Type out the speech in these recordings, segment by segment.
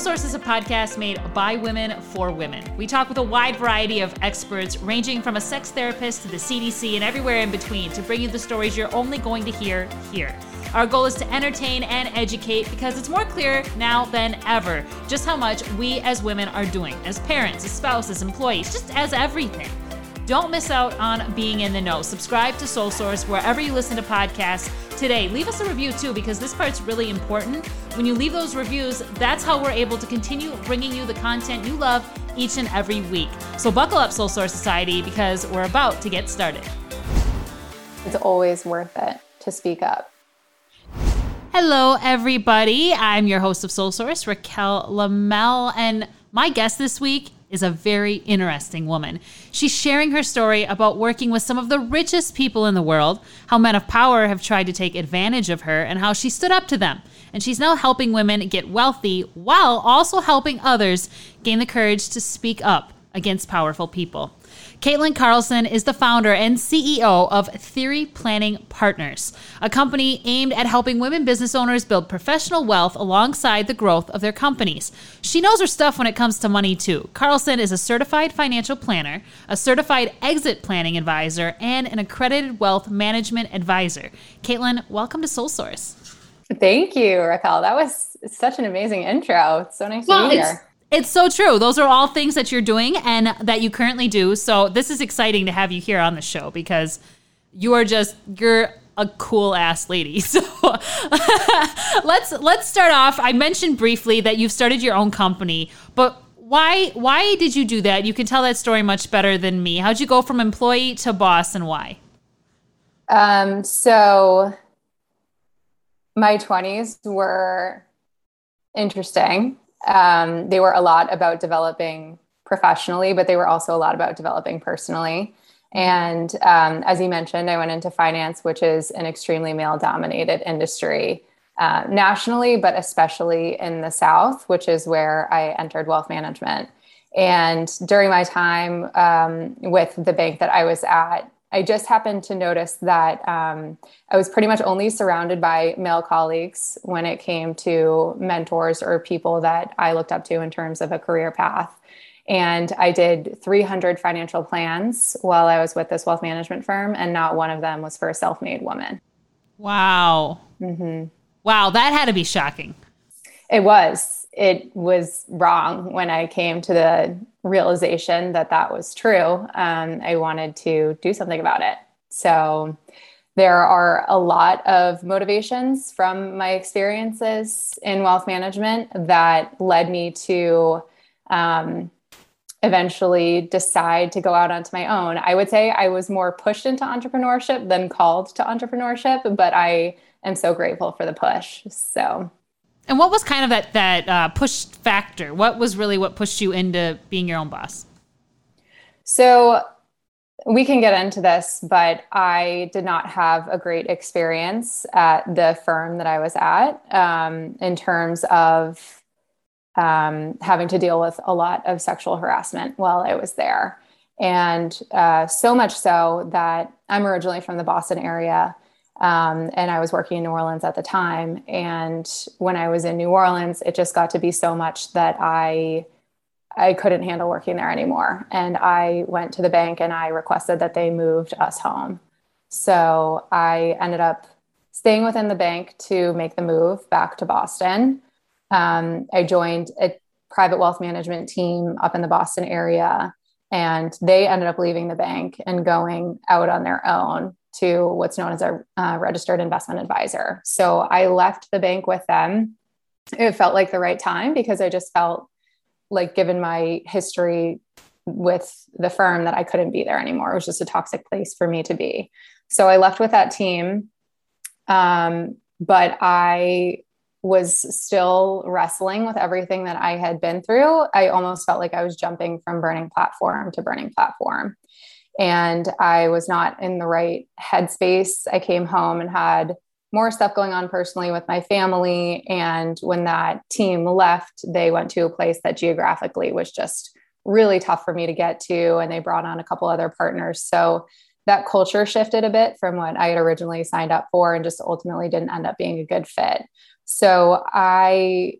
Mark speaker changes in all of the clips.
Speaker 1: Source is a podcast made by women for women. We talk with a wide variety of experts, ranging from a sex therapist to the CDC and everywhere in between, to bring you the stories you're only going to hear here. Our goal is to entertain and educate, because it's more clear now than ever just how much we as women are doing, as parents, as spouses, employees, just as everything. Don't miss out on being in the know. Subscribe to Soul Source wherever you listen to podcasts today. Leave us a review too, because this part's really important. When you leave those reviews, that's how we're able to continue bringing you the content you love each and every week. So buckle up, Soul Source Society, because we're about to get started.
Speaker 2: It's always worth it to speak up.
Speaker 1: Hello, everybody. I'm your host of Soul Source, Raquel Lamel, and my guest this week is a very interesting woman. She's sharing her story about working with some of the richest people in the world, how men of power have tried to take advantage of her, and how she stood up to them. And she's now helping women get wealthy while also helping others gain the courage to speak up against powerful people. Caitlin Carlson is the founder and CEO of Theory Planning Partners, a company aimed at helping women business owners build professional wealth alongside the growth of their companies. She knows her stuff when it comes to money, too. Carlson is a certified financial planner, a certified exit planning advisor, and an accredited wealth management advisor. Caitlin, welcome to Soul Source.
Speaker 2: Thank you, Raquel. That was such an amazing intro. It's so nice to be here.
Speaker 1: It's so true. Those are all things that you're doing and that you currently do. So this is exciting to have you here on the show, because you're a cool ass lady. So let's start off. I mentioned briefly that you've started your own company, but why did you do that? You can tell that story much better than me. How'd you go from employee to boss, and why?
Speaker 2: So my 20s were interesting. They were a lot about developing professionally, but they were also a lot about developing personally. And as you mentioned, I went into finance, which is an extremely male-dominated industry nationally, but especially in the South, which is where I entered wealth management. And during my time with the bank that I was at, I just happened to notice that I was pretty much only surrounded by male colleagues when it came to mentors or people that I looked up to in terms of a career path. And I did 300 financial plans while I was with this wealth management firm, and not one of them was for a self-made woman.
Speaker 1: Wow.
Speaker 2: Mm-hmm.
Speaker 1: Wow, that had to be shocking.
Speaker 2: It was wrong when I came to the realization that that was true. I wanted to do something about it. So there are a lot of motivations from my experiences in wealth management that led me to eventually decide to go out onto my own. I would say I was more pushed into entrepreneurship than called to entrepreneurship, but I am so grateful for the push. So.
Speaker 1: And what was kind of that push factor? What was really what pushed you into being your own boss?
Speaker 2: So we can get into this, but I did not have a great experience at the firm that I was at in terms of having to deal with a lot of sexual harassment while I was there. And so much so that I'm originally from the Boston area. And I was working in New Orleans at the time. And when I was in New Orleans, it just got to be so much that I couldn't handle working there anymore. And I went to the bank and I requested that they moved us home. So I ended up staying within the bank to make the move back to Boston. I joined a private wealth management team up in the Boston area, and they ended up leaving the bank and going out on their own to what's known as a registered investment advisor. So I left the bank with them. It felt like the right time, because I just felt like, given my history with the firm, that I couldn't be there anymore. It was just a toxic place for me to be. So I left with that team. But I was still wrestling with everything that I had been through. I almost felt like I was jumping from burning platform to burning platform. And I was not in the right headspace. I came home and had more stuff going on personally with my family. And when that team left, they went to a place that geographically was just really tough for me to get to. And they brought on a couple other partners. So that culture shifted a bit from what I had originally signed up for, and just ultimately didn't end up being a good fit. So I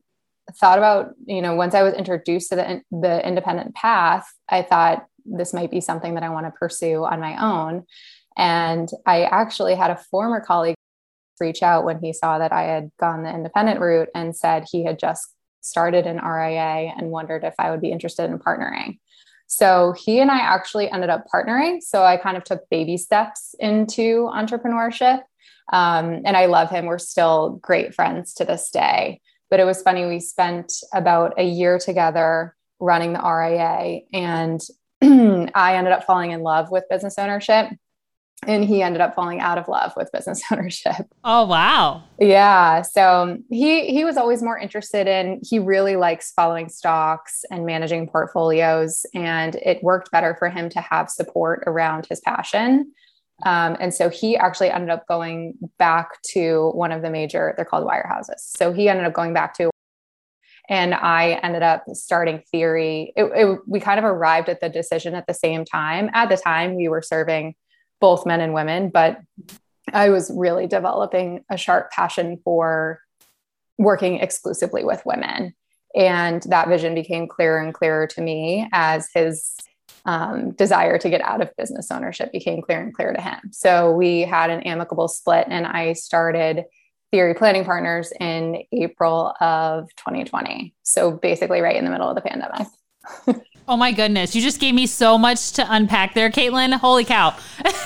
Speaker 2: thought about, once I was introduced to the independent path, I thought this might be something that I want to pursue on my own. And I actually had a former colleague reach out when he saw that I had gone the independent route and said he had just started an RIA and wondered if I would be interested in partnering. So he and I actually ended up partnering. So I kind of took baby steps into entrepreneurship. And I love him. We're still great friends to this day. But it was funny. We spent about a year together running the RIA, and I ended up falling in love with business ownership, and he ended up falling out of love with business ownership.
Speaker 1: Oh, wow.
Speaker 2: Yeah. So he was always more interested he really likes following stocks and managing portfolios, and it worked better for him to have support around his passion. And so he actually ended up going back to one of the they're called wirehouses. So he ended up going back to, and I ended up starting Theory. We kind of arrived at the decision at the same time. At the time, we were serving both men and women, but I was really developing a sharp passion for working exclusively with women. And that vision became clearer and clearer to me as his desire to get out of business ownership became clear and clear to him. So we had an amicable split, and I started Theory Planning Partners in April of 2020. So basically right in the middle of the pandemic.
Speaker 1: Oh my goodness. You just gave me so much to unpack there, Caitlin. Holy cow.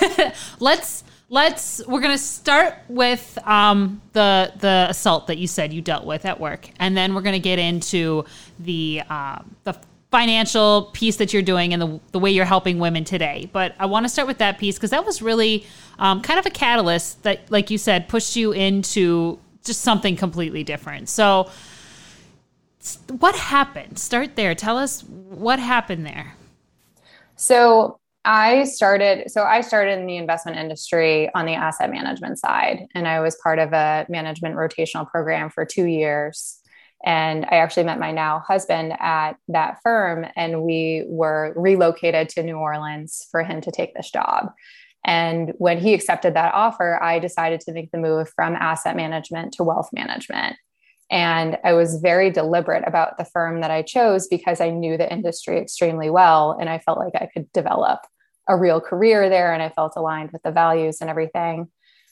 Speaker 1: We're going to start with the assault that you said you dealt with at work. And then we're going to get into the financial piece that you're doing and the way you're helping women today. But I want to start with that piece because that was really kind of a catalyst that, like you said, pushed you into just something completely different. So what happened? Start there. Tell us what happened there.
Speaker 2: So I started in the investment industry on the asset management side, and I was part of a management rotational program for 2 years. And I actually met my now husband at that firm, and we were relocated to New Orleans for him to take this job. And when he accepted that offer, I decided to make the move from asset management to wealth management. And I was very deliberate about the firm that I chose because I knew the industry extremely well. And I felt like I could develop a real career there, and I felt aligned with the values and everything.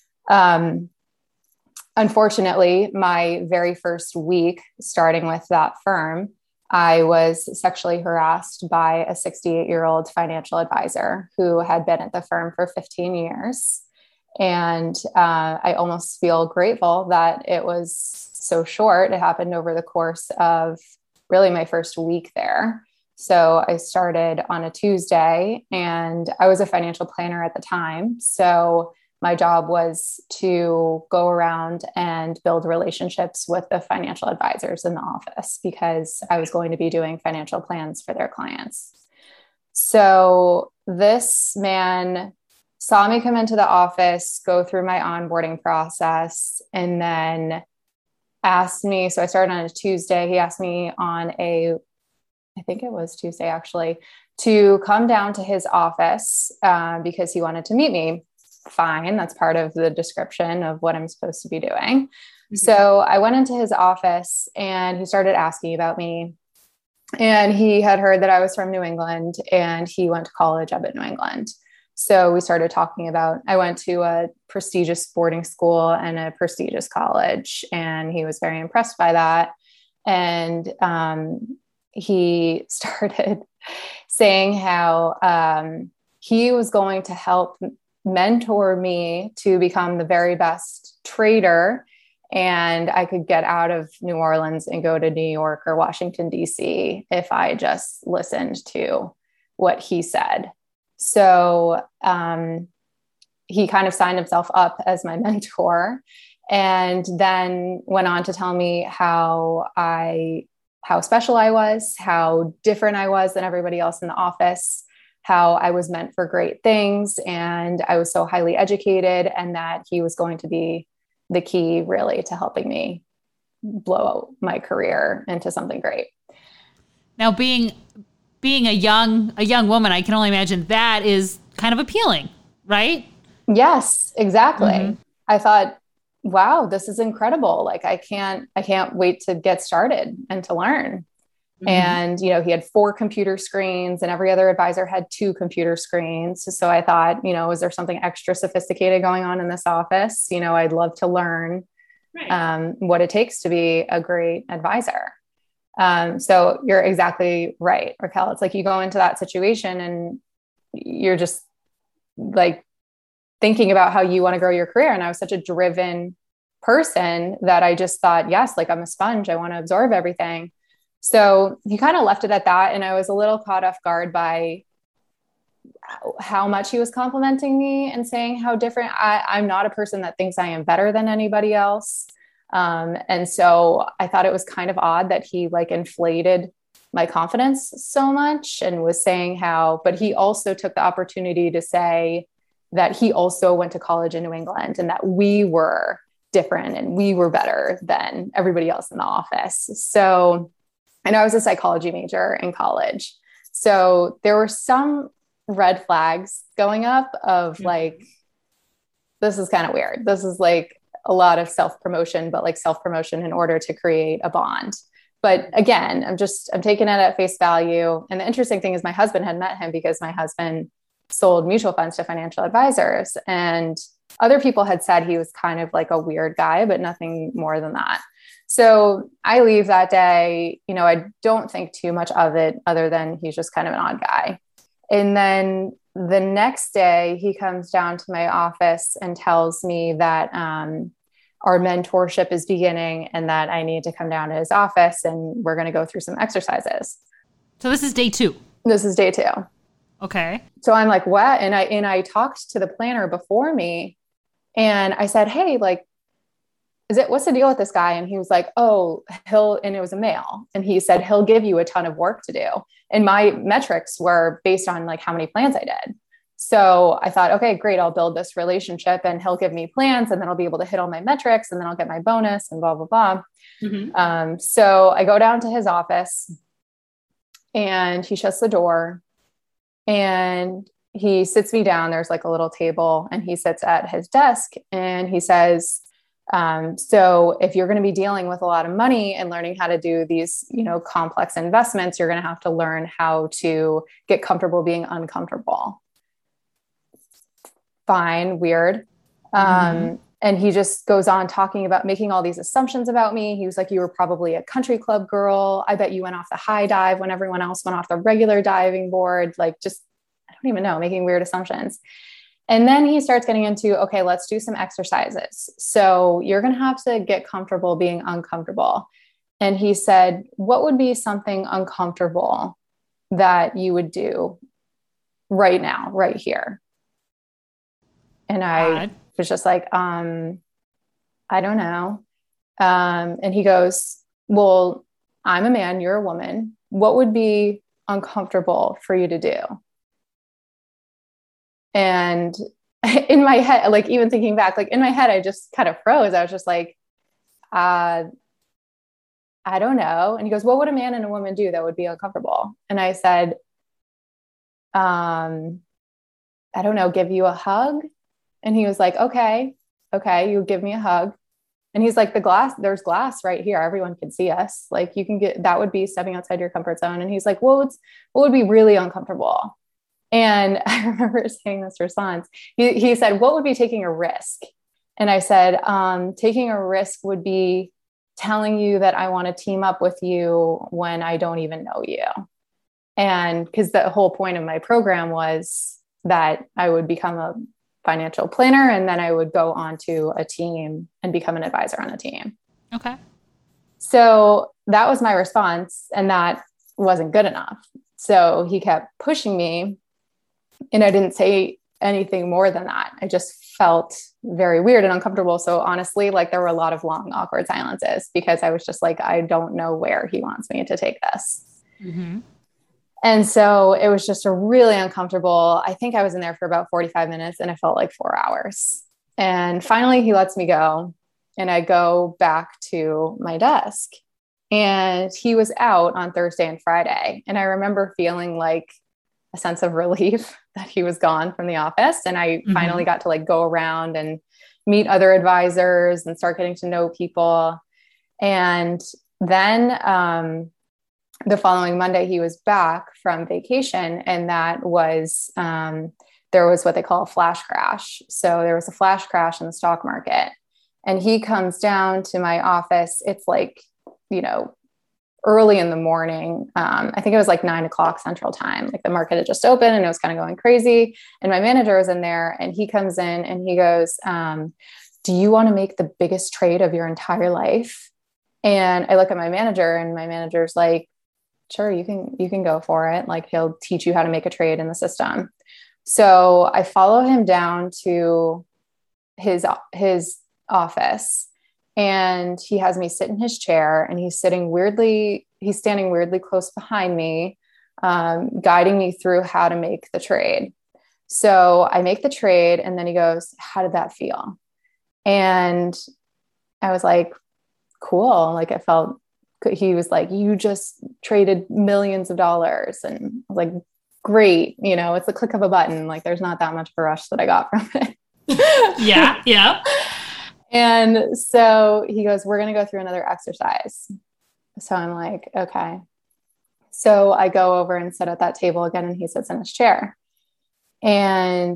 Speaker 2: Unfortunately, my very first week starting with that firm, I was sexually harassed by a 68-year-old financial advisor who had been at the firm for 15 years. And I almost feel grateful that it was so short. It happened over the course of really my first week there. So I started on a Tuesday, and I was a financial planner at the time. So my job was to go around and build relationships with the financial advisors in the office because I was going to be doing financial plans for their clients. So this man saw me come into the office, go through my onboarding process, and then asked me, so I started on a Tuesday. He asked me I think it was Tuesday actually, to come down to his office because he wanted to meet me. Fine. That's part of the description of what I'm supposed to be doing. Mm-hmm. So I went into his office, and he started asking about me. And he had heard that I was from New England, and he went to college up at New England. So we started talking about, I went to a prestigious boarding school and a prestigious college, and he was very impressed by that. And he started saying how he was going to help mentor me to become the very best trader, and I could get out of New Orleans and go to New York or Washington, D.C. if I just listened to what he said. So he kind of signed himself up as my mentor, and then went on to tell me how special I was, how different I was than everybody else in the office, how I was meant for great things, and I was so highly educated, and that he was going to be the key really to helping me blow out my career into something great.
Speaker 1: Now, being a young woman, I can only imagine that is kind of appealing, right?
Speaker 2: Yes, exactly. Mm-hmm. I thought wow, this is incredible. Like I can't wait to get started and to learn.
Speaker 1: Mm-hmm.
Speaker 2: And, you know, he had 4 computer screens and every other advisor had 2 computer screens. So I thought, you know, is there something extra sophisticated going on in this office? You know, I'd love to learn
Speaker 1: Right.
Speaker 2: what it takes to be a great advisor. So you're exactly right, Raquel. It's like you go into that situation and you're just like thinking about how you want to grow your career. And I was such a driven person that I just thought, yes, like I'm a sponge. I want to absorb everything. So he kind of left it at that. And I was a little caught off guard by how much he was complimenting me and saying how different I'm not a person that thinks I am better than anybody else. And so I thought it was kind of odd that he like inflated my confidence so much and was saying how, but he also took the opportunity to say that he also went to college in New England and that we were different and we were better than everybody else in the office. So, and I was a psychology major in college. So there were some red flags going up of like, this is kind of weird. This is like a lot of self promotion, but like self promotion in order to create a bond. But again, I'm taking it at face value. And the interesting thing is my husband had met him because my husband sold mutual funds to financial advisors. And other people had said he was kind of like a weird guy, but nothing more than that. So I leave that day, you know, I don't think too much of it other than he's just kind of an odd guy. And then the next day he comes down to my office and tells me that our mentorship is beginning and that I need to come down to his office and we're going to go through some exercises.
Speaker 1: So this is day 2.
Speaker 2: This is day 2.
Speaker 1: Okay.
Speaker 2: So I'm like, what? And I talked to the planner before me and I said, hey, like, what's the deal with this guy? And he was like, oh, and it was a male. And he said, he'll give you a ton of work to do. And my metrics were based on like how many plans I did. So I thought, okay, great. I'll build this relationship and he'll give me plans and then I'll be able to hit all my metrics and then I'll get my bonus and blah, blah, blah.
Speaker 1: Mm-hmm.
Speaker 2: So I go down to his office and he shuts the door and he sits me down. There's like a little table and he sits at his desk and he says, so if you're going to be dealing with a lot of money and learning how to do these, you know, complex investments, you're going to have to learn how to get comfortable being uncomfortable. Fine, weird. And he just goes on talking about making all these assumptions about me. He was like, you were probably a country club girl. I bet you went off the high dive when everyone else went off the regular diving board. Like just, I don't even know, making weird assumptions. And then he starts getting into, okay, let's do some exercises. So you're going to have to get comfortable being uncomfortable. And he said, what would be something uncomfortable that you would do right now, right here? And I was just like, I don't know. And he goes, well, I'm a man, you're a woman. What would be uncomfortable for you to do? And in my head, like even thinking back, like in my head, I just kind of froze. I was just like, I don't know. And he goes, what would a man and a woman do that would be uncomfortable? And I said, I don't know, give you a hug. And he was like, okay, you give me a hug. And he's like, there's glass right here. Everyone can see us. Like that would be stepping outside your comfort zone. And he's like, what would be really uncomfortable? And I remember saying this response. He said, what would be taking a risk? And I said, taking a risk would be telling you that I want to team up with you when I don't even know you. And because the whole point of my program was that I would become a financial planner and then I would go on to a team and become an advisor on a team.
Speaker 1: Okay.
Speaker 2: So that was my response. And that wasn't good enough. So he kept pushing me. And I didn't say anything more than that. I just felt very weird and uncomfortable. So honestly, like there were a lot of long, awkward silences because I was just like, I don't know where he wants me to take this.
Speaker 1: Mm-hmm.
Speaker 2: And so it was just a really uncomfortable. I think I was in there for about 45 minutes and it felt like 4 hours. And finally he lets me go and I go back to my desk and he was out on Thursday and Friday. And I remember feeling like a sense of relief that he was gone from the office. And I finally got to like go around and meet other advisors and start getting to know people. And then the following Monday, he was back from vacation, and that was there was what they call a flash crash. So there was a flash crash in the stock market, and he comes down to my office. It's like, early in the morning. I think it was like 9:00 Central Time. Like the market had just opened and it was kind of going crazy. And my manager was in there, and he comes in and he goes, do you want to make the biggest trade of your entire life? And I look at my manager, and my manager's like, sure, you can go for it. Like, he'll teach you how to make a trade in the system. So I follow him down to his office, and he has me sit in his chair, and he's standing weirdly close behind me, guiding me through how to make the trade. So I make the trade, and then he goes, how did that feel? And I was like, cool. Like, he was like, you just traded millions of dollars. And I was like, great. It's the click of a button. Like, there's not that much of a rush that I got from it.
Speaker 1: Yeah. Yeah.
Speaker 2: And so he goes, we're going to go through another exercise. So I'm like, okay. So I go over and sit at that table again, and he sits in his chair. And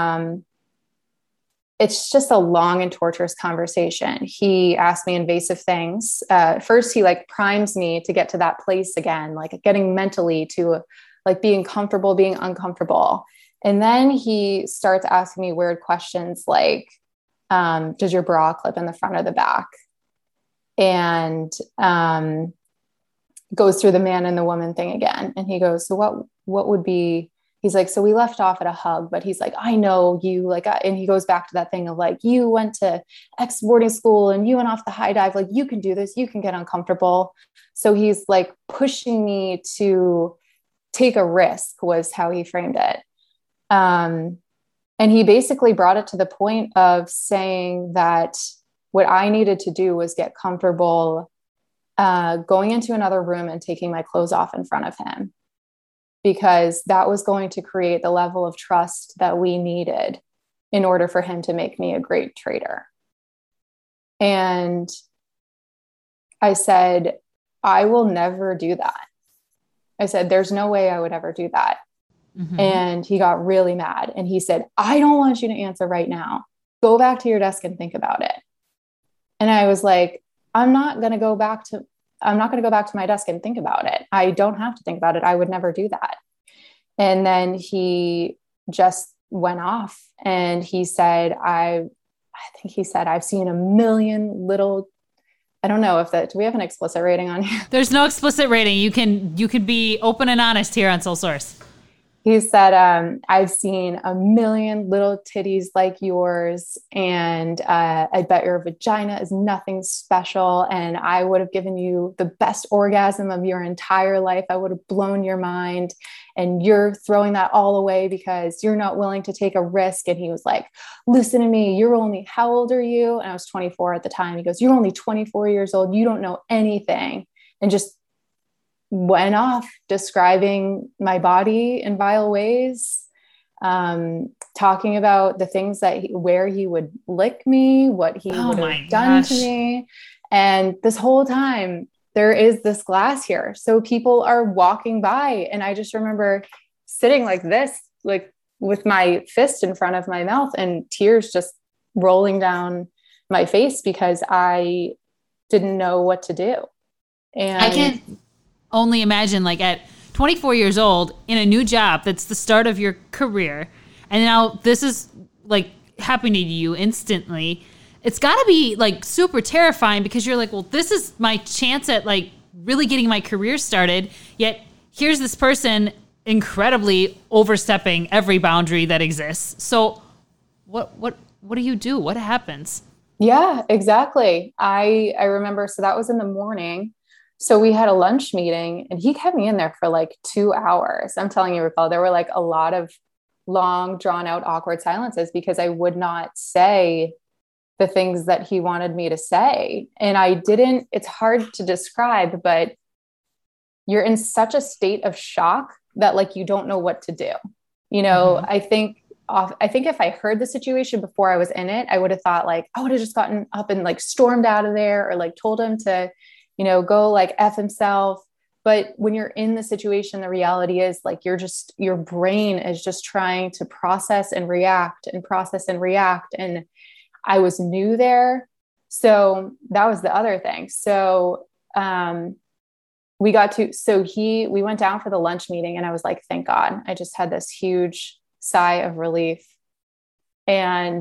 Speaker 2: it's just a long and torturous conversation. He asked me invasive things. First, he primes me to get to that place again, like getting mentally to being comfortable, being uncomfortable. And then he starts asking me weird questions like, does your bra clip in the front or the back? And goes through the man and the woman thing again. And he goes, so what would be, he's like, so we left off at a hug, but he's like, I know you and he goes back to that thing of you went to X boarding school and you went off the high dive. Like, you can do this, you can get uncomfortable. So he's pushing me to take a risk, was how he framed it. And he basically brought it to the point of saying that what I needed to do was get comfortable going into another room and taking my clothes off in front of him, because that was going to create the level of trust that we needed in order for him to make me a great trader. And I said, I will never do that. I said, there's no way I would ever do that. Mm-hmm. And he got really mad, and he said, I don't want you to answer right now. Go back to your desk and think about it. And I was like, I'm not going to go back to my desk and think about it. I don't have to think about it. I would never do that. And then he just went off, and he said, I think he said, I've seen a million little, I don't know if do we have an explicit rating on here?
Speaker 1: There's no explicit rating. You can be open and honest here on Soul Source.
Speaker 2: He said, I've seen a million little titties like yours, and I bet your vagina is nothing special, and I would have given you the best orgasm of your entire life. I would have blown your mind, and you're throwing that all away because you're not willing to take a risk. And he was like, listen to me, how old are you? And I was 24 at the time. He goes, you're only 24 years old. You don't know anything. And just went off describing my body in vile ways, talking about the things where he would lick me, what he would have done to me. And this whole time there is this glass here. So people are walking by, and I just remember sitting like this, like with my fist in front of my mouth, and tears just rolling down my face because I didn't know what to do. And
Speaker 1: I can only imagine, at 24 years old in a new job, that's the start of your career, and now this is happening to you instantly. It's got to be super terrifying, because you're like, well, this is my chance at really getting my career started, yet here's this person incredibly overstepping every boundary that exists. So what do you do? What happens?
Speaker 2: Yeah, exactly. I remember, so that was in the morning. So we had a lunch meeting, and he kept me in there for 2 hours. I'm telling you, Raquel, there were a lot of long, drawn out, awkward silences because I would not say the things that he wanted me to say. And it's hard to describe, but you're in such a state of shock that you don't know what to do. Mm-hmm. I think off. I think if I heard the situation before I was in it, I would have thought like, I would have just gotten up and like stormed out of there or like told him to, go like F himself. But when you're in the situation, the reality is like, your brain is just trying to process and react and process and react. And I was new there. So that was the other thing. So, we went down for the lunch meeting and I was like, thank God. I just had this huge sigh of relief. And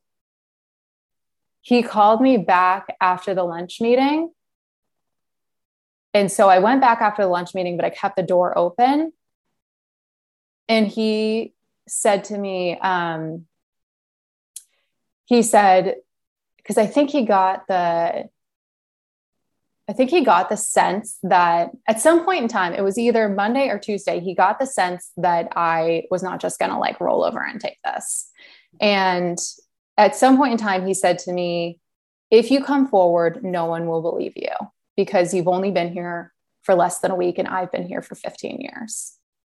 Speaker 2: he called me back after the lunch meeting. And so I went back after the lunch meeting, but I kept the door open. And he said to me, because I think he got the sense that at some point in time, it was either Monday or Tuesday, he got the sense that I was not just going to like roll over and take this. And at some point in time, he said to me, if you come forward, no one will believe you because you've only been here for less than a week and I've been here for 15 years.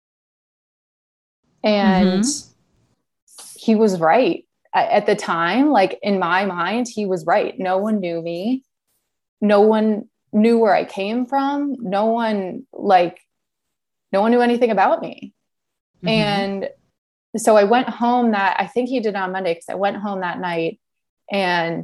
Speaker 2: And he was right. At the time, like in my mind, he was right. No one knew me. No one knew where I came from. No one knew anything about me. And so I went home I think he did on Monday because I went home that night and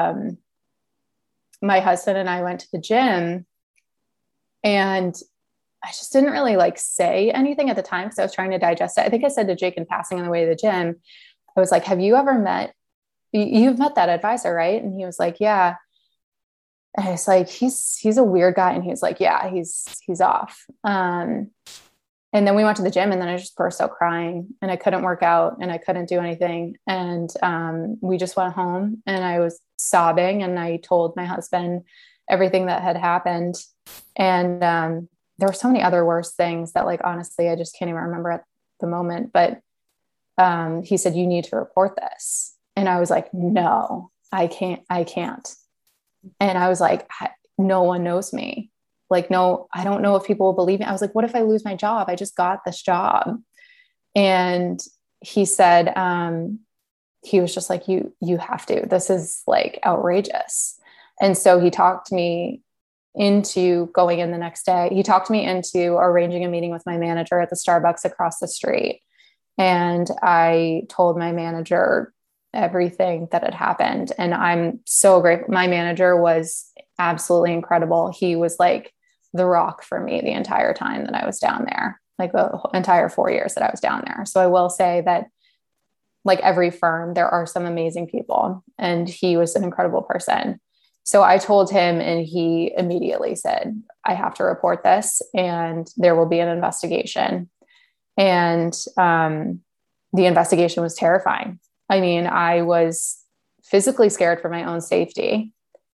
Speaker 2: my husband and I went to the gym and I just didn't really like say anything at the time because I was trying to digest it. I think I said to Jake in passing on the way to the gym, I was like, have you ever you've met that advisor, right? And he was like, yeah. And it's like, he's a weird guy. And he was like, yeah, he's off. And then we went to the gym and then I just burst out crying and I couldn't work out and I couldn't do anything. And we just went home and I was sobbing and I told my husband everything that had happened. And there were so many other worse things that like, honestly, I just can't even remember at the moment. But he said, you need to report this. And I was like, no, I can't. And I was like, no one knows me. Like, no, I don't know if people will believe me. I was like, what if I lose my job? I just got this job. And he said, he was just like, you have to, this is like outrageous. And so he talked me into going in the next day. He talked me into arranging a meeting with my manager at the Starbucks across the street. And I told my manager everything that had happened. And I'm so grateful. My manager was absolutely incredible. He was like the rock for me the entire time that I was down there, like the entire 4 years that I was down there. So I will say that like every firm, there are some amazing people and he was an incredible person. So I told him and he immediately said, I have to report this and there will be an investigation. And the investigation was terrifying. I mean, I was physically scared for my own safety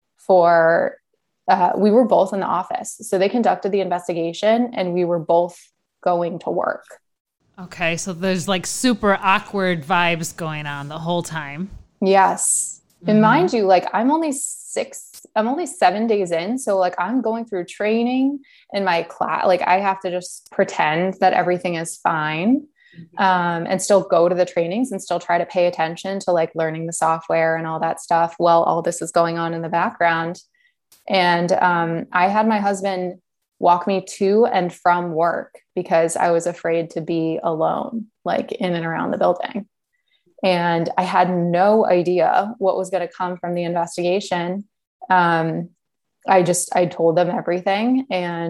Speaker 2: we were both in the office. So they conducted the investigation and we were both going to work.
Speaker 1: Okay. So there's like super awkward vibes going on the whole time.
Speaker 2: Yes. And mind you, like I'm only 7 days in. So like I'm going through training in my class. Like I have to just pretend that everything is fine. And still go to the trainings and still try to pay attention to like learning the software and all that stuff while all this is going on in the background. And I had my husband walk me to and from work because I was afraid to be alone, like in and around the building. And I had no idea what was going to come from the investigation. I told them everything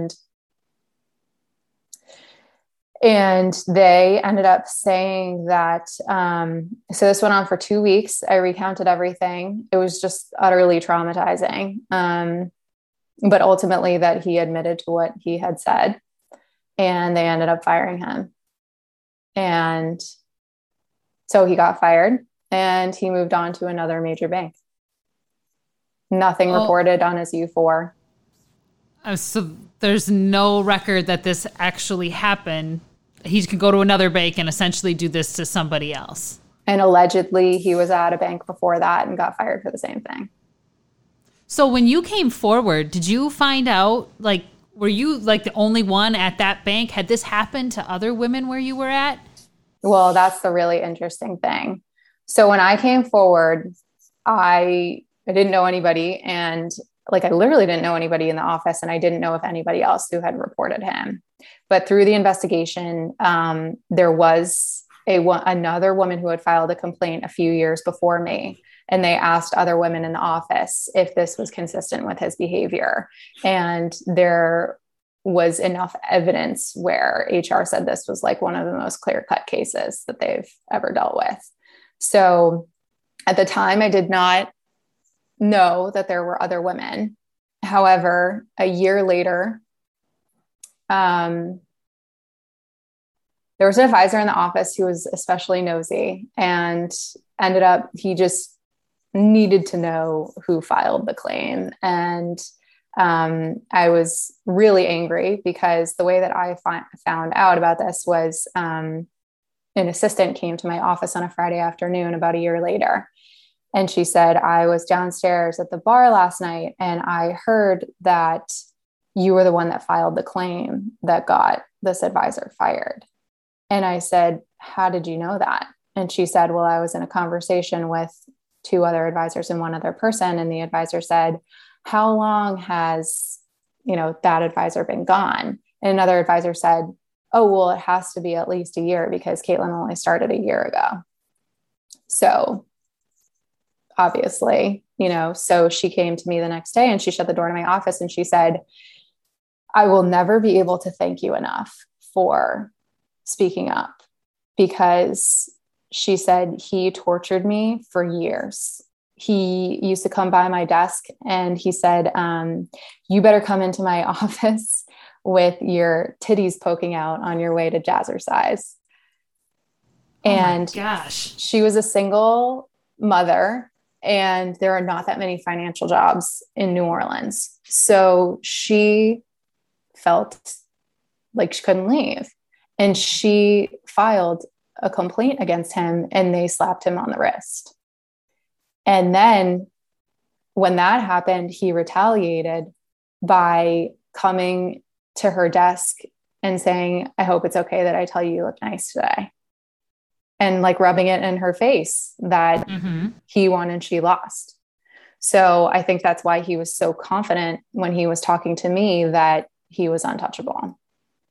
Speaker 2: and they ended up saying that, so this went on for 2 weeks. I recounted everything. It was just utterly traumatizing. But ultimately that he admitted to what he had said and they ended up firing him. And so he got fired and he moved on to another major bank. Nothing reported on his U4.
Speaker 1: So there's no record that this actually happened. He could go to another bank and essentially do this to somebody else.
Speaker 2: And allegedly he was at a bank before that and got fired for the same thing.
Speaker 1: So when you came forward, did you find out, like, were you like the only one at that bank? Had this happened to other women where you were at?
Speaker 2: Well, that's the really interesting thing. So when I came forward, I didn't know anybody, and like I literally didn't know anybody in the office, and I didn't know if anybody else who had reported him. But through the investigation, there was another woman who had filed a complaint a few years before me, and they asked other women in the office if this was consistent with his behavior, and there was enough evidence where HR said this was like one of the most clear-cut cases that they've ever dealt with. So at the time, I did not know that there were other women. However, a year later, there was an advisor in the office who was especially nosy, and ended up, he just needed to know who filed the claim. And I was really angry because the way that I found out about this was an assistant came to my office on a Friday afternoon about a year later. And she said, I was downstairs at the bar last night, and I heard that you were the one that filed the claim that got this advisor fired. And I said, how did you know that? And she said, well, I was in a conversation with two other advisors and one other person. And the advisor said, how long has, that advisor been gone? And another advisor said, oh, well, it has to be at least a year because Caitlin only started a year ago. So obviously, so she came to me the next day and she shut the door to my office and she said, I will never be able to thank you enough for speaking up, because she said he tortured me for years. He used to come by my desk and he said, you better come into my office with your titties poking out on your way to jazzercise. And
Speaker 1: gosh,
Speaker 2: she was a single mother, and there are not that many financial jobs in New Orleans. So she felt like she couldn't leave, and she filed a complaint against him, and they slapped him on the wrist. And then when that happened, he retaliated by coming to her desk and saying, I hope it's okay that I tell you look nice today. And like rubbing it in her face that he won and she lost. So I think that's why he was so confident when he was talking to me that he was untouchable.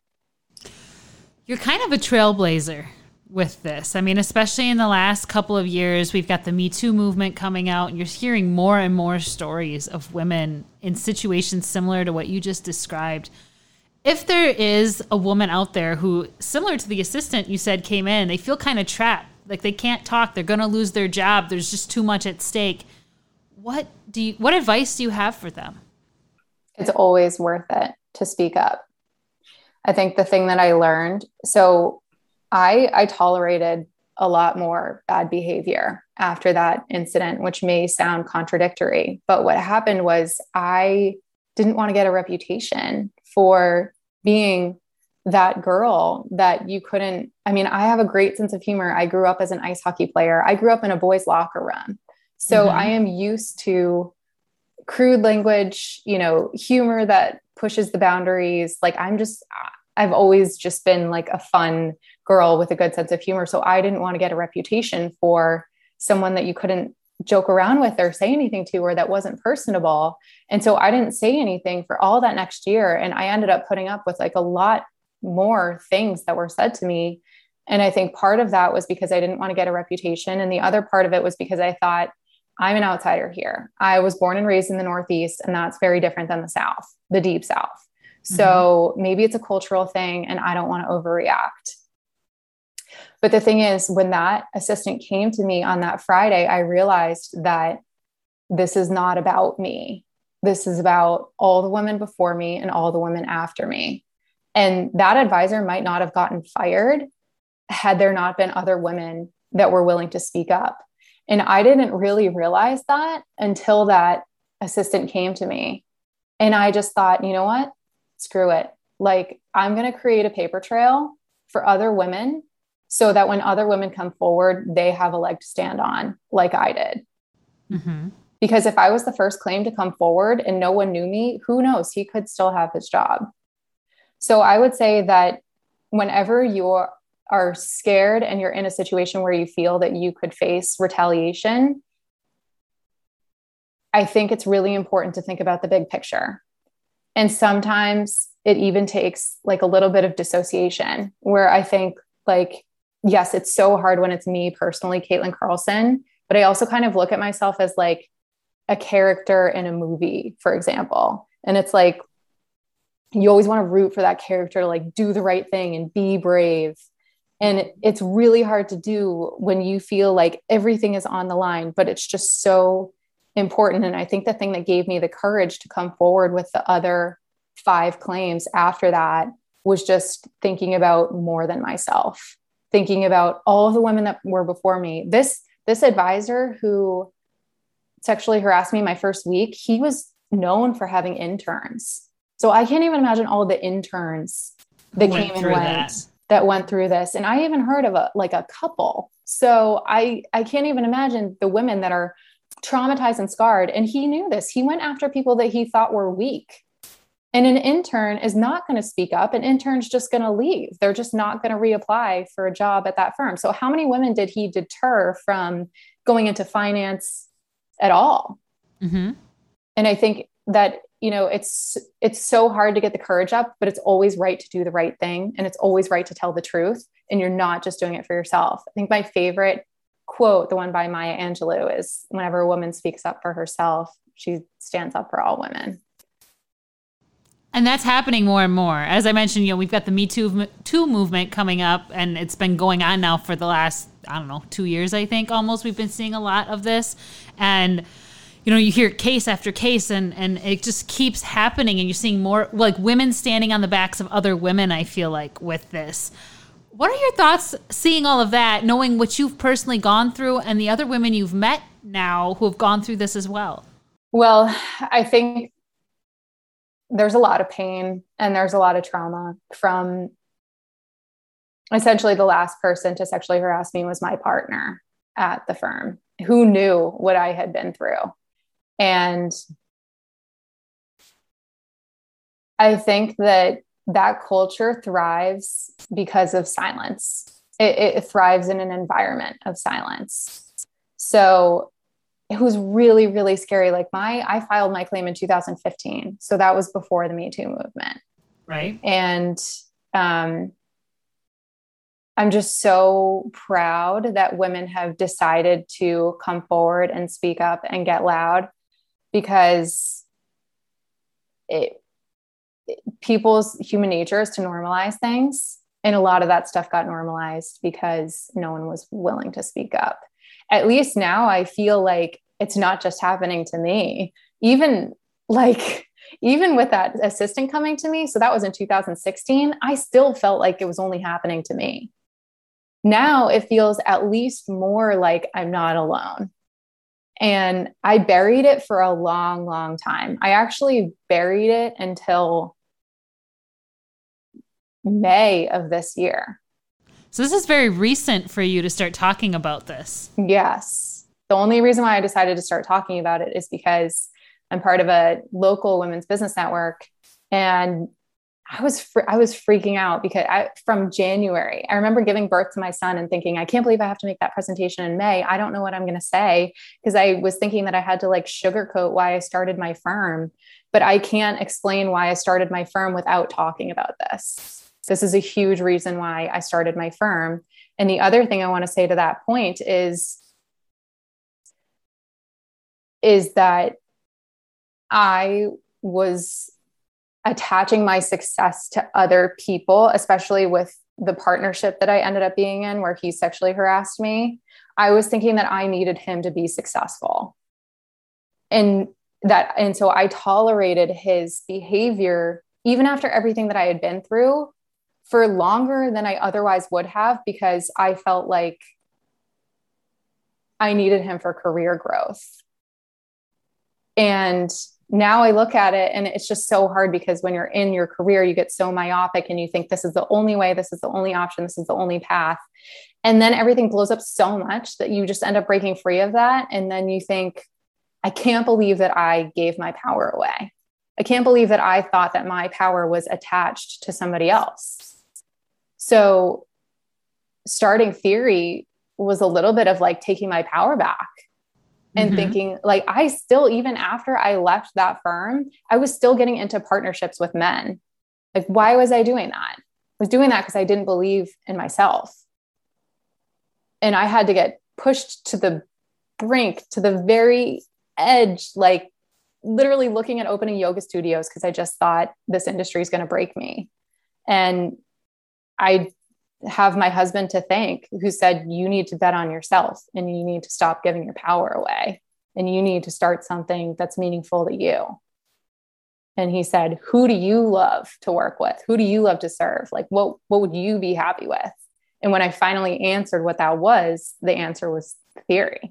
Speaker 1: You're kind of a trailblazer with this. I mean, especially in the last couple of years, we've got the Me Too movement coming out, and you're hearing more and more stories of women in situations similar to what you just described. If there is a woman out there who, similar to the assistant you said came in, they feel kind of trapped, like they can't talk, they're going to lose their job, there's just too much at stake, what advice do you have for them?
Speaker 2: It's always worth it to speak up. I think the thing that I learned, so I tolerated a lot more bad behavior after that incident, which may sound contradictory, but what happened was I didn't want to get a reputation for being that girl that you couldn't. I mean, I have a great sense of humor. I grew up as an ice hockey player. I grew up in a boys' locker room. So I am used to crude language, humor that pushes the boundaries. Like I've always just been like a fun girl with a good sense of humor. So I didn't want to get a reputation for someone that you couldn't joke around with or say anything to, or that wasn't personable. And so I didn't say anything for all that next year. And I ended up putting up with like a lot more things that were said to me. And I think part of that was because I didn't want to get a reputation. And the other part of it was because I thought, I'm an outsider here. I was born and raised in the Northeast, and that's very different than the South, the deep South. So maybe it's a cultural thing and I don't want to overreact. But the thing is, when that assistant came to me on that Friday, I realized that this is not about me. This is about all the women before me and all the women after me. And that advisor might not have gotten fired had there not been other women that were willing to speak up. And I didn't really realize that until that assistant came to me. And I just thought, you know what? Screw it. Like, I'm going to create a paper trail for other women so that when other women come forward, they have a leg to stand on, like I did. Because if I was the first claim to come forward and no one knew me, who knows? He could still have his job. So I would say that whenever you're are scared and you're in a situation where you feel that you could face retaliation, I think it's really important to think about the big picture. And sometimes it even takes like a little bit of dissociation where I think like, yes, it's so hard when it's me personally, Caitlin Carlson, but I also kind of look at myself as like a character in a movie, for example. And it's like, you always want to root for that character to like do the right thing and be brave. And it's really hard to do when you feel like everything is on the line, but it's just so important. And I think the thing that gave me the courage to come forward with the other 5 claims after that was just thinking about more than myself, thinking about all of the women that were before me. This advisor who sexually harassed me my first week, he was known for having interns. So I can't even imagine all the interns that came and went that went through this. And I even heard of a couple. So I can't even imagine the women that are traumatized and scarred. And he knew this. He went after people that he thought were weak. And an intern is not going to speak up. An intern's just going to leave. They're just not going to reapply for a job at that firm. So how many women did he deter from going into finance at all? Mm-hmm. And I think that, you know, it's so hard to get the courage up, but it's always right to do the right thing. And it's always right to tell the truth. And you're not just doing it for yourself. I think my favorite quote, the one by Maya Angelou, is whenever a woman speaks up for herself, she stands up for all women.
Speaker 1: And that's happening more and more. As I mentioned, you know, we've got the Me Too movement coming up, and it's been going on now for the last, 2 years, I think, almost. We've been seeing a lot of this. And, you know, you hear case after case, and it just keeps happening. And you're seeing more, like, women standing on the backs of other women, I feel like, with this. What are your thoughts seeing all of that, knowing what you've personally gone through and the other women you've met now who have gone through this as well?
Speaker 2: Well, I think there's a lot of pain and there's a lot of trauma from essentially the last person to sexually harass me was my partner at the firm who knew what I had been through. And I think that culture thrives because of silence. It thrives in an environment of silence. So it was really, really scary. Like I filed my claim in 2015. So that was before the Me Too movement.
Speaker 1: Right.
Speaker 2: And I'm just so proud that women have decided to come forward and speak up and get loud, because people's human nature is to normalize things. And a lot of that stuff got normalized because no one was willing to speak up. At least now I feel like it's not just happening to me. Even with that assistant coming to me, so that was in 2016, I still felt like it was only happening to me. Now it feels at least more like I'm not alone. And I buried it for a long, long time. I actually buried it until May of this year.
Speaker 1: So this is very recent for you to start talking about this.
Speaker 2: Yes. The only reason why I decided to start talking about it is because I'm part of a local women's business network. And I was freaking out because from January, I remember giving birth to my son and thinking, I can't believe I have to make that presentation in May. I don't know what I'm going to say, because I was thinking that I had to like sugarcoat why I started my firm, but I can't explain why I started my firm without talking about this. This is a huge reason why I started my firm. And the other thing I want to say to that point is that I was attaching my success to other people, especially with the partnership that I ended up being in where he sexually harassed me. I was thinking that I needed him to be successful. And so I tolerated his behavior, even after everything that I had been through, for longer than I otherwise would have, because I felt like I needed him for career growth. And now I look at it and it's just so hard, because when you're in your career, you get so myopic and you think this is the only way, this is the only option, this is the only path. And then everything blows up so much that you just end up breaking free of that. And then you think, I can't believe that I gave my power away. I can't believe that I thought that my power was attached to somebody else. So starting Theory was a little bit of like taking my power back and thinking like, I still, even after I left that firm, I was still getting into partnerships with men. Like, why was I doing that? I was doing that because I didn't believe in myself. And I had to get pushed to the brink, to the very edge, like literally looking at opening yoga studios because I just thought this industry is going to break me. And I have my husband to thank, who said, you need to bet on yourself and you need to stop giving your power away and you need to start something that's meaningful to you. And he said, who do you love to work with? Who do you love to serve? Like, what would you be happy with? And when I finally answered what that was, the answer was Theory.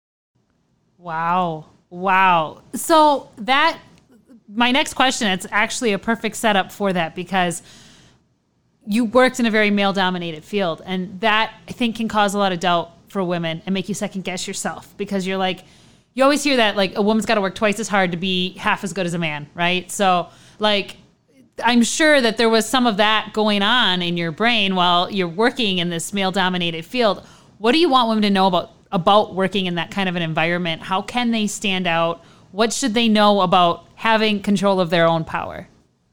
Speaker 1: Wow. Wow. So my next question, it's actually a perfect setup for that, because you worked in a very male dominated field, and that I think can cause a lot of doubt for women and make you second guess yourself, because you're like, you always hear that like a woman's got to work twice as hard to be half as good as a man. Right. So like, I'm sure that there was some of that going on in your brain while you're working in this male dominated field. What do you want women to know about working in that kind of an environment? How can they stand out? What should they know about having control of their own power?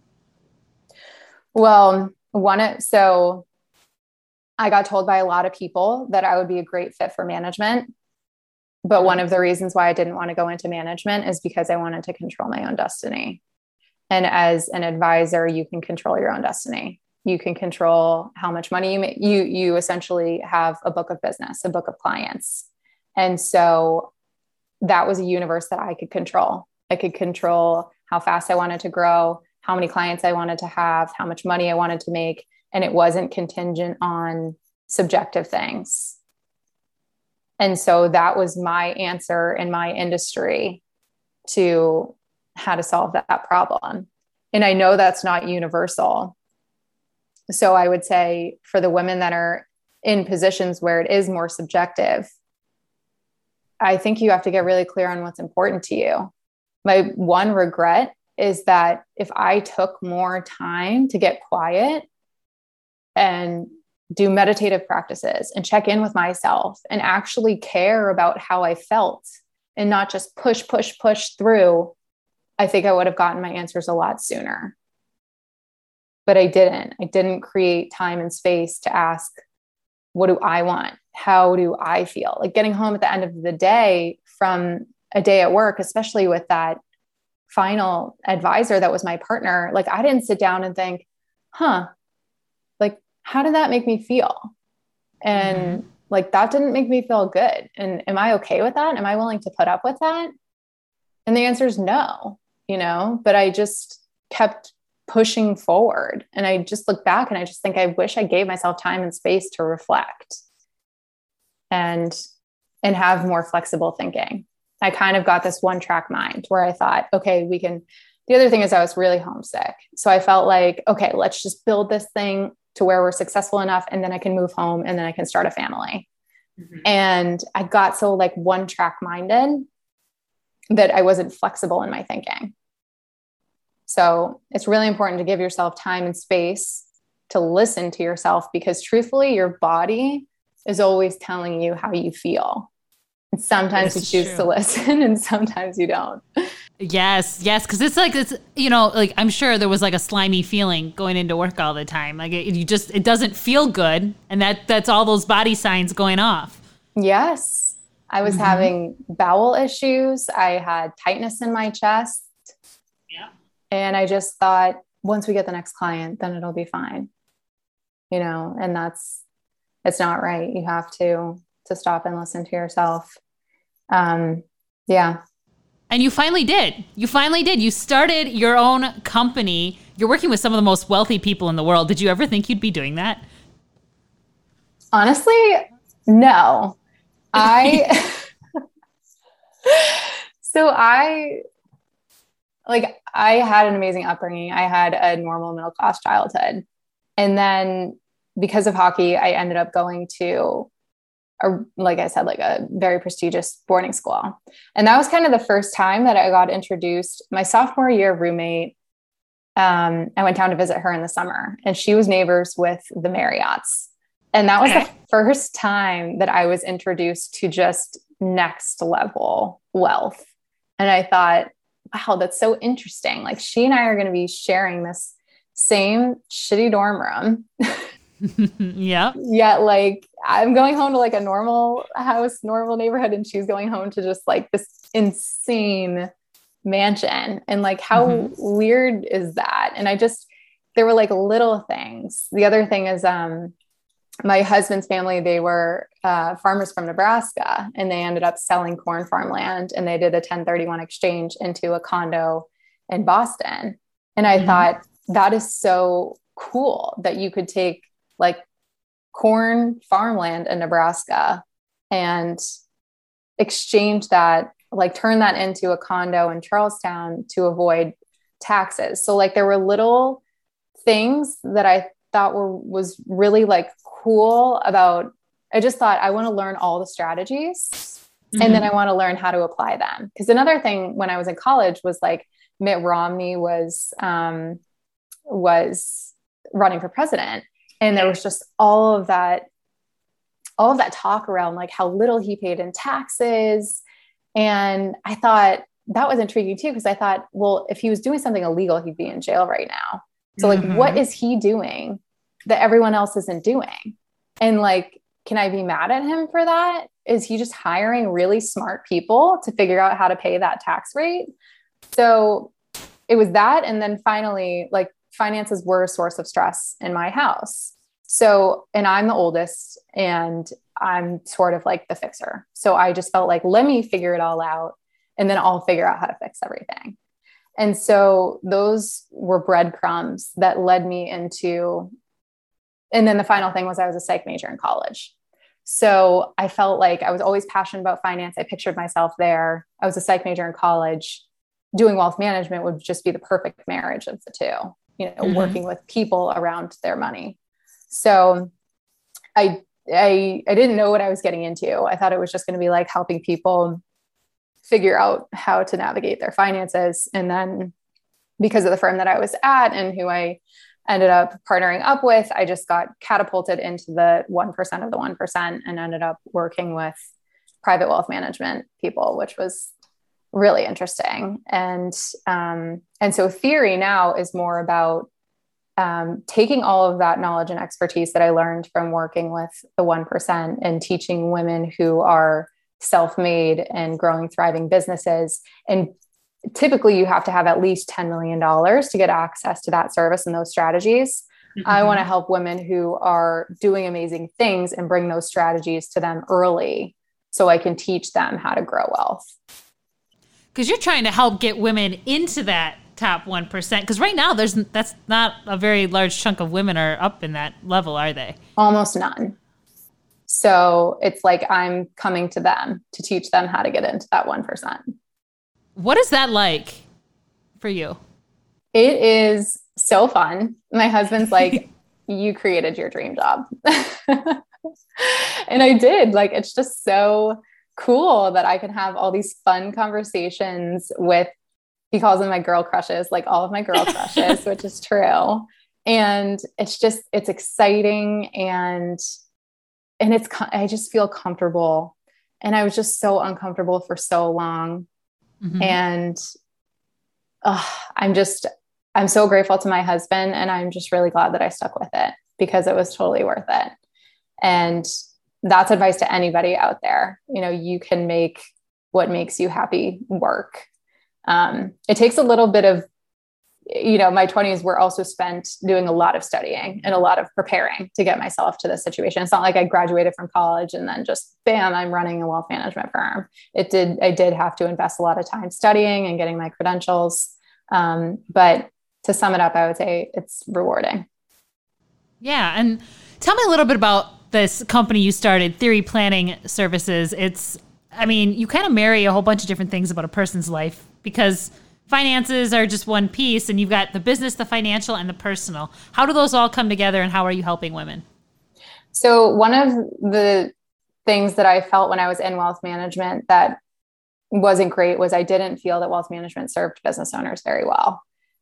Speaker 2: Well, so I got told by a lot of people that I would be a great fit for management. But one of the reasons why I didn't want to go into management is because I wanted to control my own destiny. And as an advisor, you can control your own destiny. You can control how much money you make. You essentially have a book of business, a book of clients. And so that was a universe that I could control. I could control how fast I wanted to grow, how many clients I wanted to have, how much money I wanted to make. And it wasn't contingent on subjective things. And so that was my answer in my industry to how to solve that problem. And I know that's not universal. So I would say for the women that are in positions where it is more subjective, I think you have to get really clear on what's important to you. My one regret is that if I took more time to get quiet and do meditative practices and check in with myself and actually care about how I felt and not just push through, I think I would have gotten my answers a lot sooner. But I didn't create time and space to ask, what do I want? How do I feel? Like getting home at the end of the day from a day at work, especially with that final advisor that was my partner, like I didn't sit down and think, like, how did that make me feel? And like, that didn't make me feel good. And am I okay with that? Am I willing to put up with that? And the answer is no, but I just kept pushing forward. And I just look back and I just think, I wish I gave myself time and space to reflect and have more flexible thinking. I kind of got this one track mind where I thought, okay, the other thing is I was really homesick. So I felt like, okay, let's just build this thing to where we're successful enough. And then I can move home and then I can start a family. And I got so like one track minded that I wasn't flexible in my thinking. So it's really important to give yourself time and space to listen to yourself, because truthfully, your body is always telling you how you feel. And sometimes you choose to listen and sometimes you don't.
Speaker 1: Yes. Cause like, I'm sure there was like a slimy feeling going into work all the time. Like it doesn't feel good. And that's all those body signs going off.
Speaker 2: Yes. I was having bowel issues. I had tightness in my chest. Yeah. And I just thought, once we get the next client, then it'll be fine. And it's not right. You have to stop and listen to yourself. Yeah.
Speaker 1: And you finally did. You started your own company. You're working with some of the most wealthy people in the world. Did you ever think you'd be doing that?
Speaker 2: Honestly, no. I had an amazing upbringing. I had a normal middle-class childhood. And then because of hockey, I ended up going to like I said, like a very prestigious boarding school. And that was kind of the first time that I got introduced. My sophomore year roommate, I went down to visit her in the summer, and she was neighbors with the Marriotts. And that was the first time that I was introduced to just next level wealth. And I thought, wow, that's so interesting. Like she and I are going to be sharing this same shitty dorm room.
Speaker 1: Yeah.
Speaker 2: Yet like I'm going home to like a normal house, normal neighborhood, and she's going home to just like this insane mansion. And like how weird is that? And there were like little things. The other thing is my husband's family, they were farmers from Nebraska, and they ended up selling corn farmland, and they did a 1031 exchange into a condo in Boston. And I thought that is so cool that you could take like corn farmland in Nebraska and exchange that, like turn that into a condo in Charlestown to avoid taxes. So like there were little things that I thought was really like cool about, I just thought I want to learn all the strategies and then I want to learn how to apply them. Because another thing when I was in college was like Mitt Romney was running for president. And there was just all of that talk around like how little he paid in taxes. And I thought that was intriguing too, because I thought, well, if he was doing something illegal, he'd be in jail right now. So like, what is he doing that everyone else isn't doing? And like, can I be mad at him for that? Is he just hiring really smart people to figure out how to pay that tax rate? So it was that. And then finally, like finances were a source of stress in my house. So, and I'm the oldest and I'm sort of like the fixer. So I just felt like, let me figure it all out and then I'll figure out how to fix everything. And so those were breadcrumbs that led me into, and then the final thing was I was a psych major in college. So I felt like I was always passionate about finance. I pictured myself there. I was a psych major in college. Doing wealth management would just be the perfect marriage of the two, working with people around their money. So I didn't know what I was getting into. I thought it was just going to be like helping people figure out how to navigate their finances. And then because of the firm that I was at and who I ended up partnering up with, I just got catapulted into the 1% of the 1% and ended up working with private wealth management people, which was really interesting. And so theory now is more about taking all of that knowledge and expertise that I learned from working with the 1% and teaching women who are self-made and growing, thriving businesses. And typically you have to have at least $10 million to get access to that service and those strategies. I want to help women who are doing amazing things and bring those strategies to them early so I can teach them how to grow wealth.
Speaker 1: Because you're trying to help get women into that top 1%. Because right now that's not a very large chunk of women are up in that level, are they?
Speaker 2: Almost none. So it's like I'm coming to them to teach them how to get into that 1%.
Speaker 1: What is that like for you?
Speaker 2: It is so fun. My husband's like, you created your dream job. And I did. Like, it's just so cool that I can have all these fun conversations with, he calls them my girl crushes, like all of my girl crushes, which is true. And it's exciting. And I just feel comfortable. And I was just so uncomfortable for so long. And I'm so grateful to my husband, and I'm just really glad that I stuck with it because it was totally worth it. And that's advice to anybody out there. You can make what makes you happy work. It takes a little bit of, my 20s were also spent doing a lot of studying and a lot of preparing to get myself to this situation. It's not like I graduated from college and then just bam, I'm running a wealth management firm. I did have to invest a lot of time studying and getting my credentials. But to sum it up, I would say it's rewarding.
Speaker 1: Yeah. And tell me a little bit about this company you started, Theory Planning Services. You kind of marry a whole bunch of different things about a person's life because finances are just one piece and you've got the business, the financial, and the personal. How do those all come together and how are you helping women?
Speaker 2: So one of the things that I felt when I was in wealth management that wasn't great was I didn't feel that wealth management served business owners very well.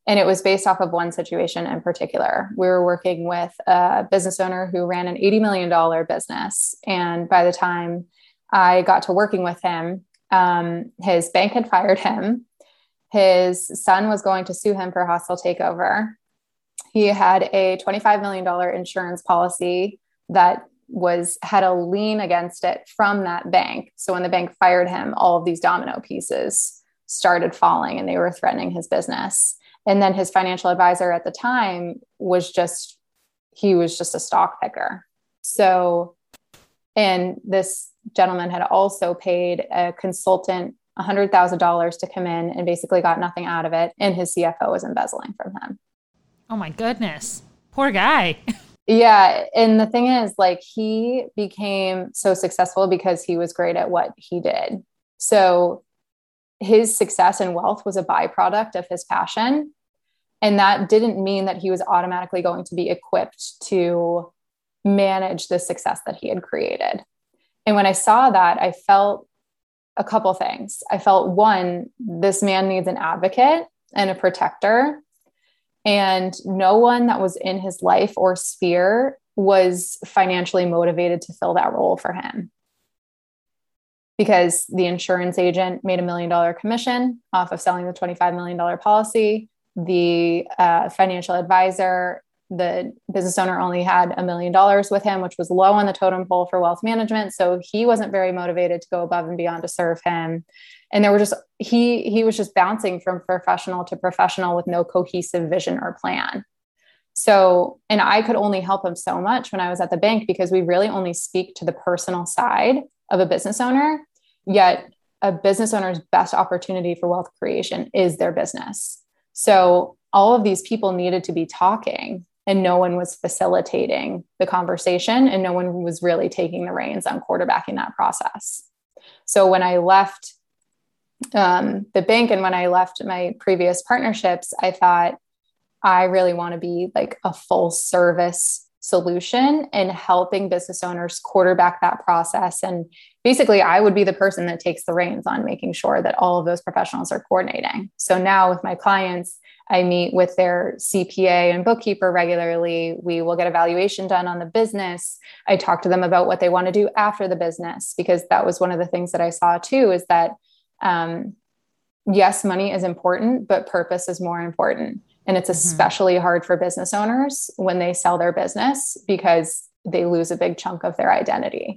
Speaker 2: And it was based off of one situation in particular. We were working with a business owner who ran an $80 million business. And by the time I got to working with him, his bank had fired him. His son was going to sue him for hostile takeover. He had a $25 million insurance policy that had a lien against it from that bank. So when the bank fired him, all of these domino pieces started falling and they were threatening his business. And then his financial advisor at the time was just a stock picker. So, and this gentleman had also paid a consultant $100,000 to come in and basically got nothing out of it. And his CFO was embezzling from him.
Speaker 1: Oh my goodness. Poor guy.
Speaker 2: Yeah. And the thing is, like, he became so successful because he was great at what he did. So his success and wealth was a byproduct of his passion. And that didn't mean that he was automatically going to be equipped to manage the success that he had created. And when I saw that, I felt a couple things. I felt, one, this man needs an advocate and a protector. And no one that was in his life or sphere was financially motivated to fill that role for him. Because the insurance agent made $1 million commission off of selling the $25 million policy. The financial advisor, the business owner, only had $1 million with him, which was low on the totem pole for wealth management. So he wasn't very motivated to go above and beyond to serve him. And he was just bouncing from professional to professional with no cohesive vision or plan. So, and I could only help him so much when I was at the bank, because we really only speak to the personal side of a business owner. Yet a business owner's best opportunity for wealth creation is their business. So all of these people needed to be talking, and no one was facilitating the conversation, and no one was really taking the reins on quarterbacking that process. So when I left the bank and when I left my previous partnerships, I thought, I really want to be like a full service solution in helping business owners quarterback that process. And basically, I would be the person that takes the reins on making sure that all of those professionals are coordinating. So now with my clients, I meet with their CPA and bookkeeper regularly. We will get a valuation done on the business. I talk to them about what they want to do after the business, because that was one of the things that I saw too, is that, yes, money is important, but purpose is more important. And it's especially hard for business owners when they sell their business, because they lose a big chunk of their identity.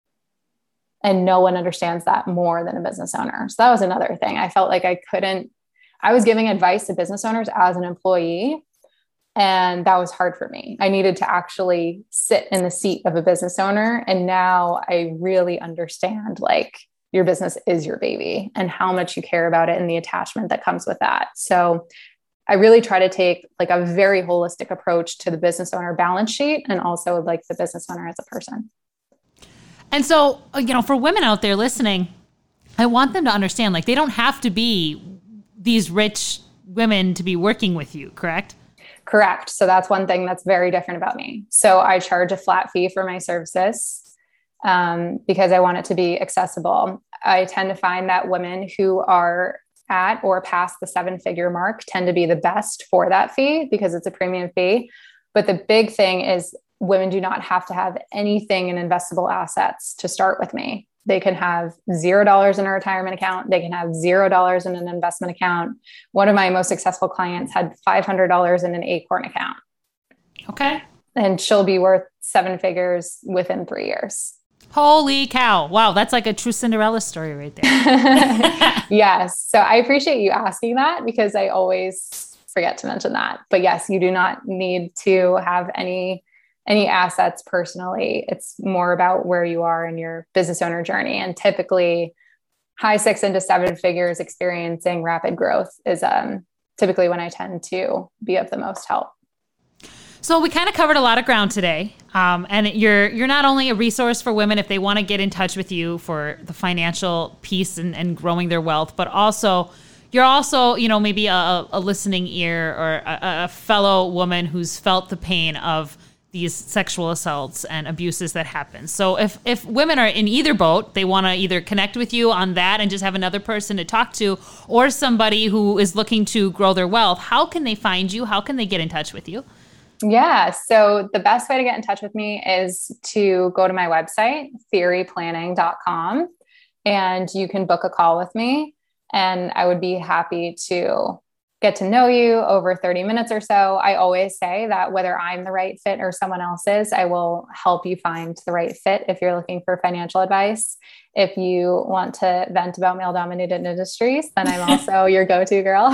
Speaker 2: And no one understands that more than a business owner. So that was another thing. I felt like I was giving advice to business owners as an employee, and that was hard for me. I needed to actually sit in the seat of a business owner. And now I really understand, like, your business is your baby and how much you care about it and the attachment that comes with that. So I really try to take like a very holistic approach to the business owner balance sheet, and also like the business owner as a person.
Speaker 1: And so, for women out there listening, I want them to understand, like, they don't have to be these rich women to be working with you, correct?
Speaker 2: Correct. So that's one thing that's very different about me. So I charge a flat fee for my services because I want it to be accessible. I tend to find that women who are at or past the 7-figure mark tend to be the best for that fee, because it's a premium fee. But the big thing is, women do not have to have anything in investable assets to start with me. They can have $0 in a retirement account. They can have $0 in an investment account. One of my most successful clients had $500 in an Acorn account.
Speaker 1: Okay.
Speaker 2: And she'll be worth 7 figures within 3 years.
Speaker 1: Holy cow. Wow. That's like a true Cinderella story right there.
Speaker 2: Yes. So I appreciate you asking that, because I always forget to mention that. But yes, you do not need to have any assets personally. It's more about where you are in your business owner journey. And typically high 6 into 7 figures experiencing rapid growth is typically when I tend to be of the most help.
Speaker 1: So we kind of covered a lot of ground today. And you're not only a resource for women if they want to get in touch with you for the financial piece and growing their wealth, but also you're also, maybe a listening ear or a fellow woman who's felt the pain of these sexual assaults and abuses that happen. So if women are in either boat, they want to either connect with you on that and just have another person to talk to, or somebody who is looking to grow their wealth, how can they find you? How can they get in touch with you?
Speaker 2: Yeah. So the best way to get in touch with me is to go to my website, theoryplanning.com, and you can book a call with me. And I would be happy to get to know you over 30 minutes or so. I always say that whether I'm the right fit or someone else is, I will help you find the right fit if you're looking for financial advice. If you want to vent about male-dominated industries, then I'm also your go-to girl.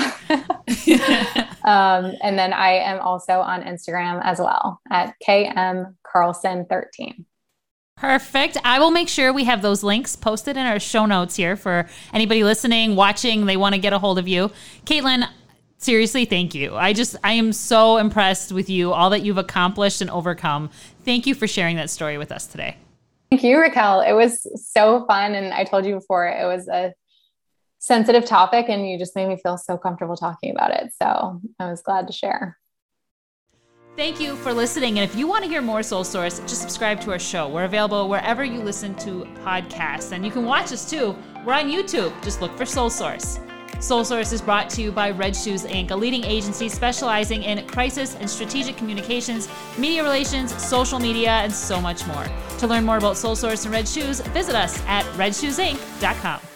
Speaker 2: And then I am also on Instagram as well at KMCarlson13.
Speaker 1: Perfect. I will make sure we have those links posted in our show notes here for anybody listening, watching, they want to get a hold of you. Caitlin, seriously, thank you. I am so impressed with you, all that you've accomplished and overcome. Thank you for sharing that story with us today.
Speaker 2: Thank you, Raquel. It was so fun. And I told you before, it was a sensitive topic and you just made me feel so comfortable talking about it. So I was glad to share.
Speaker 1: Thank you for listening. And if you want to hear more Soul Source, just subscribe to our show. We're available wherever you listen to podcasts. And you can watch us too. We're on YouTube. Just look for Soul Source. Soul Source is brought to you by Red Shoes, Inc., a leading agency specializing in crisis and strategic communications, media relations, social media, and so much more. To learn more about Soul Source and Red Shoes, visit us at redshoesinc.com.